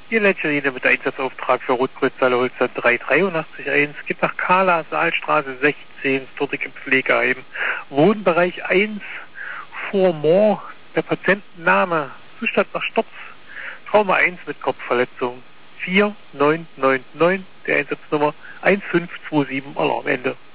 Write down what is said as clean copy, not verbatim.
Ihr Letzterlinie mit Einsatzauftrag für Rotkreuzhalle Holstein 3881 geht nach Kahla, Saalstraße 16, das dortige Pflegeheim. Wohnbereich 1, Fourmont, der Patientenname, Zustand nach Storz, Trauma 1 mit Kopfverletzung, 4999, der Einsatznummer 1527, Alarmende.